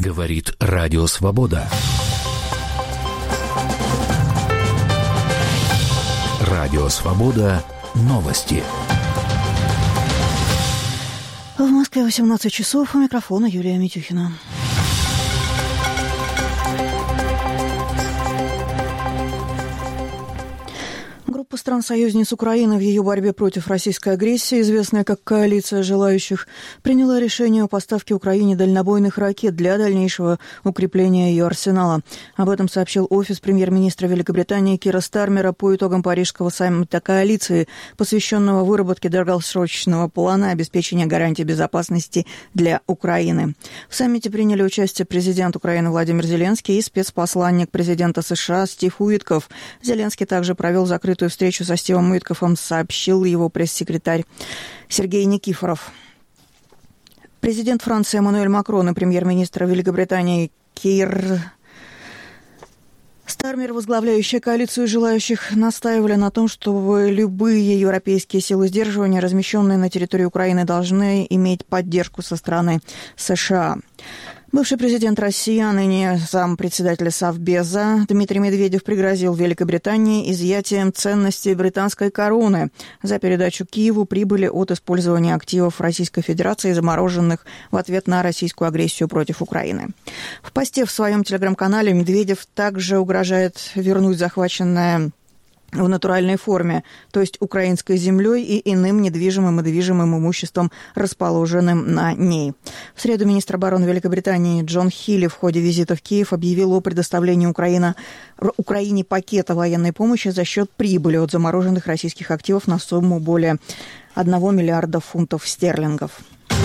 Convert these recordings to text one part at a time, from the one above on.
Говорит Радио Свобода. Радио Свобода. Новости. В Москве 18 часов. У микрофона Юлия Митюхина. Группа стран-союзниц Украины в ее борьбе против российской агрессии, известная как «Коалиция желающих», приняла решение о поставке Украине дальнобойных ракет для дальнейшего укрепления ее арсенала. Об этом сообщил офис премьер-министра Великобритании Кира Стармера по итогам Парижского саммита коалиции, посвященного выработке долгосрочного плана обеспечения гарантий безопасности для Украины. В саммите приняли участие президент Украины Владимир Зеленский и спецпосланник президента США Стив Уитков. Зеленский также провел закрытую встречу со Стивом Уиткофом, сообщил его пресс-секретарь Сергей Никифоров. Президент Франции Эммануэль Макрон и премьер-министр Великобритании Кир Стармер, возглавляющая коалицию желающих, настаивали на том, чтобы любые европейские силы сдерживания, размещенные на территории Украины, должны иметь поддержку со стороны США. Бывший президент России, а ныне зампредседателя Совбеза Дмитрий Медведев пригрозил Великобритании изъятием ценностей британской короны за передачу Киеву прибыли от использования активов Российской Федерации, замороженных в ответ на российскую агрессию против Украины. В посте в своем телеграм-канале Медведев также угрожает вернуть захваченное в натуральной форме, то есть украинской землей и иным недвижимым и движимым имуществом, расположенным на ней. В среду министр обороны Великобритании Джон Хилли в ходе визита в Киев объявил о предоставлении Украине пакета военной помощи за счет прибыли от замороженных российских активов на сумму более 1 миллиарда фунтов стерлингов.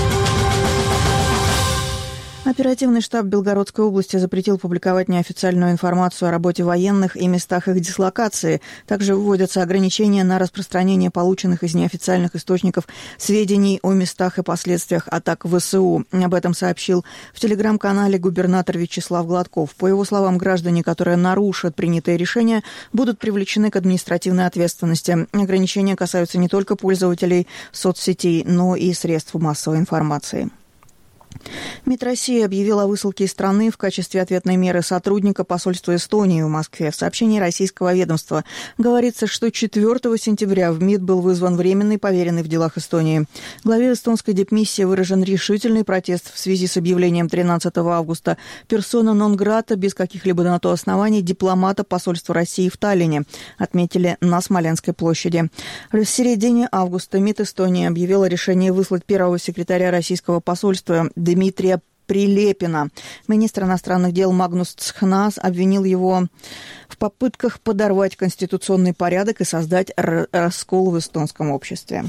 Оперативный штаб Белгородской области запретил публиковать неофициальную информацию о работе военных и местах их дислокации. Также вводятся ограничения на распространение полученных из неофициальных источников сведений о местах и последствиях атак ВСУ. Об этом сообщил в телеграм-канале губернатор Вячеслав Гладков. По его словам, граждане, которые нарушат принятые решения, будут привлечены к административной ответственности. Ограничения касаются не только пользователей соцсетей, но и средств массовой информации. МИД России объявил о высылке из страны в качестве ответной меры сотрудника посольства Эстонии в Москве. В сообщении российского ведомства говорится, что 4 сентября в МИД был вызван временный поверенный в делах Эстонии. Главе эстонской дипмиссии выражен решительный протест в связи с объявлением 13 августа персона нон-грата без каких-либо на то оснований дипломата посольства России в Таллине, отметили на Смоленской площади. В середине августа МИД Эстонии объявил о решении выслать первого секретаря российского посольства Дмитрия Прилепина. Министр иностранных дел Магнус Цхнас обвинил его в попытках подорвать конституционный порядок и создать раскол в эстонском обществе.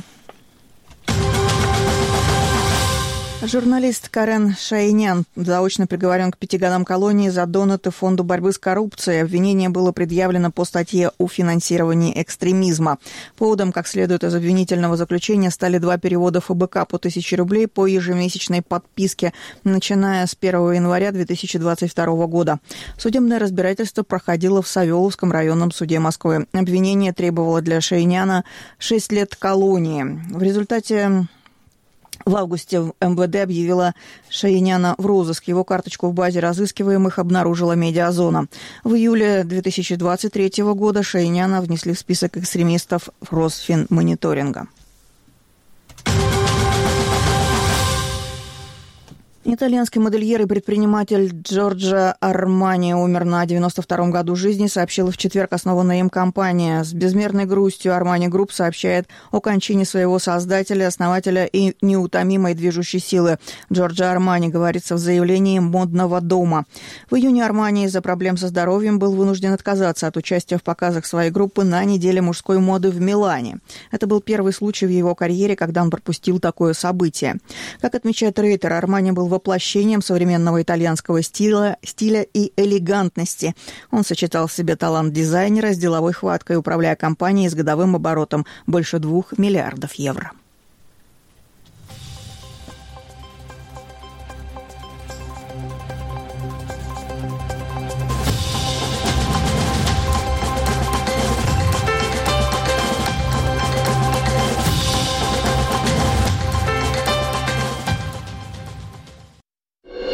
Журналист Карен Шайинян заочно приговорен к 5 годам колонии за донаты Фонду борьбы с коррупцией. Обвинение было предъявлено по статье о финансировании экстремизма. Поводом, как следует из обвинительного заключения, стали 2 перевода ФБК по 1000 рублей по ежемесячной подписке, начиная с 1 января 2022 года. Судебное разбирательство проходило в Савеловском районном суде Москвы. Обвинение требовало для Шайиняна 6 лет колонии. В результате в августе МВД объявила Шайиняна в розыск. Его карточку в базе разыскиваемых обнаружила Медиазона. В июле 2023 года Шайиняна внесли в список экстремистов Росфинмониторинга. Итальянский модельер и предприниматель Джорджо Армани умер на 92-м году жизни, сообщила в четверг основанная им компания. С безмерной грустью Армани Групп сообщает о кончине своего создателя, основателя и неутомимой движущей силы. Джорджо Армани, говорится в заявлении модного дома. В июне Армани из-за проблем со здоровьем был вынужден отказаться от участия в показах своей группы на неделе мужской моды в Милане. Это был первый случай в его карьере, когда он пропустил такое событие. Как отмечает Рейтер, Армани был воплощением современного итальянского стиля и элегантности. Он сочетал в себе талант дизайнера с деловой хваткой, управляя компанией с годовым оборотом больше 2 миллиардов евро.